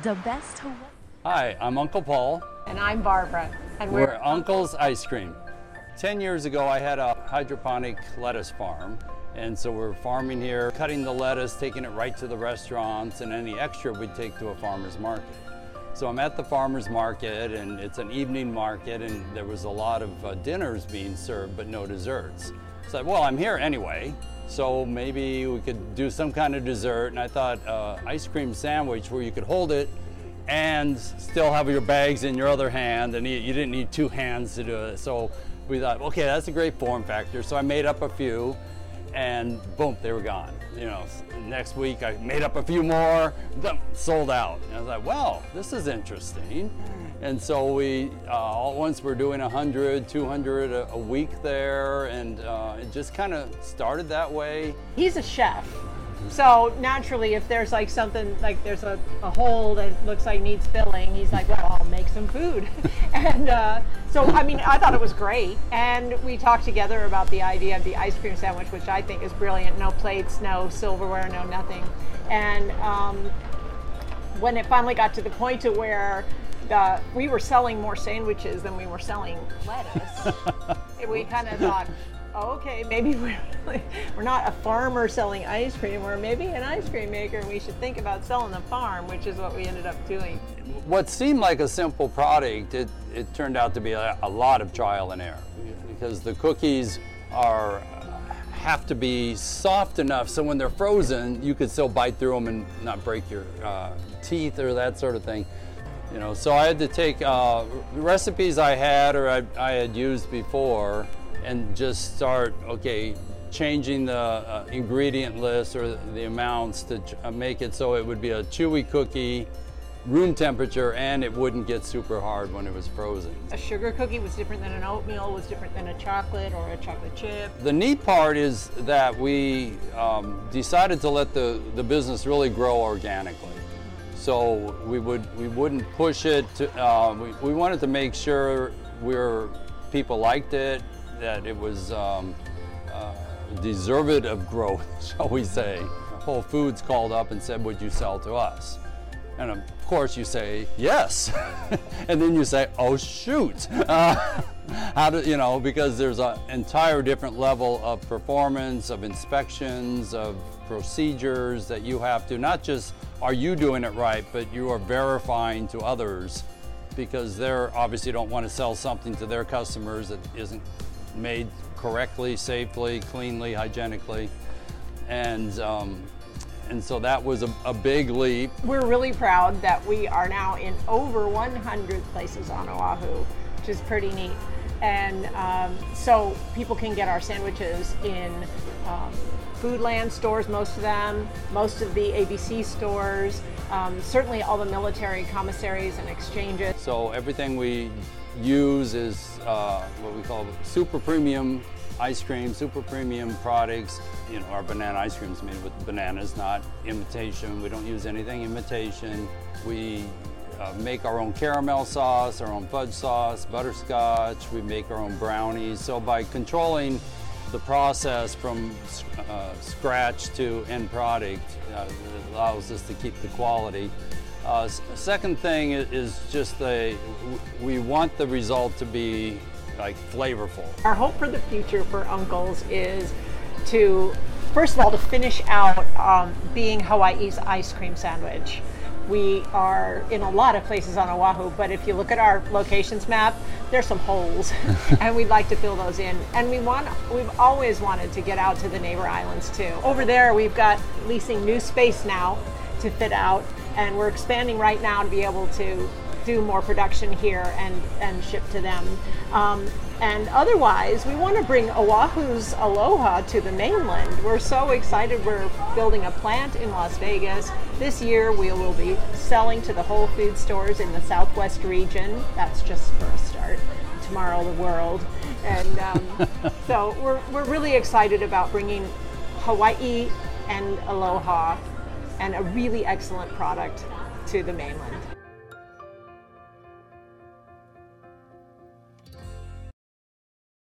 The best Hawaii. Hi, I'm Uncle Paul. And I'm Barbara. And we're Uncle's Ice Cream. 10 years ago, I had a hydroponic lettuce farm. And so we're farming here, cutting the lettuce, taking it right to the restaurants, and any extra we'd take to a farmer's market. So I'm at the farmer's market, and it's an evening market, and there was a lot of dinners being served, but no desserts. So well, I'm here anyway, so maybe we could do some kind of dessert. And I thought ice cream sandwich where you could hold it and still have your bags in your other hand, and you didn't need two hands to do it. So we thought, okay, that's a great form factor. So I made up a few, and boom, they were gone. You know, next week I made up a few more, sold out. And I was like, well, this is interesting. And so we, all at once we're doing 100, 200 a week there, and it just kind of started that way. He's a chef. So naturally, if there's like something, like there's a hole that looks like needs filling, he's like, well, I'll make some food. And so, I mean, I thought it was great. And we talked together about the idea of the ice cream sandwich, which I think is brilliant. No plates, no silverware, no nothing. And when it finally got to the point to where we were selling more sandwiches than we were selling lettuce, we kind of thought, okay, maybe we're not a farmer selling ice cream, we're maybe an ice cream maker, and we should think about selling the farm, which is what we ended up doing. What seemed like a simple product, it turned out to be a lot of trial and error, because the cookies have to be soft enough so when they're frozen, you could still bite through them and not break your teeth or that sort of thing. You know, so I had to take recipes I had or I had used before and just start, okay, changing the ingredient list or the amounts to make it so it would be a chewy cookie, room temperature, and it wouldn't get super hard when it was frozen. A sugar cookie was different than an oatmeal, was different than a chocolate or a chocolate chip. The neat part is that we decided to let the business really grow organically. So we wouldn't push it. We wanted to make sure people liked it, that it was deserved of growth, shall we say. Whole Foods called up and said, would you sell to us? And of course you say, yes. And then you say, oh shoot. How do, you know, because there's an entire different level of performance, of inspections, of procedures that you have to, not just are you doing it right, but you are verifying to others, because they obviously don't want to sell something to their customers that isn't made correctly, safely, cleanly, hygienically. And so that was a big leap. We're really proud that we are now in over 100 places on Oahu, which is pretty neat. And so people can get our sandwiches in Foodland stores, most of them, most of the ABC stores, certainly all the military commissaries and exchanges. So everything we use is what we call super premium ice cream, super premium products. You know, our banana ice cream is made with bananas, not imitation. We don't use anything imitation. We make our own caramel sauce, our own fudge sauce, butterscotch. We make our own brownies. So by controlling the process from scratch to end product, it allows us to keep the quality. Second thing is just we want the result to be like flavorful. Our hope for the future for Uncle's is to, first of all, to finish out being Hawaii's ice cream sandwich. We are in a lot of places on Oahu, but if you look at our locations map, there's some holes, and we'd like to fill those in. And we've always wanted to get out to the neighbor islands too. Over there, we've got leasing new space now to fit out, and we're expanding right now to be able to do more production here and ship to them. And otherwise, we want to bring Oahu's aloha to the mainland. We're so excited. We're building a plant in Las Vegas. This year, we will be selling to the Whole Foods stores in the Southwest region. That's just for a start. Tomorrow, the world. And so we're really excited about bringing Hawaii and aloha and a really excellent product to the mainland.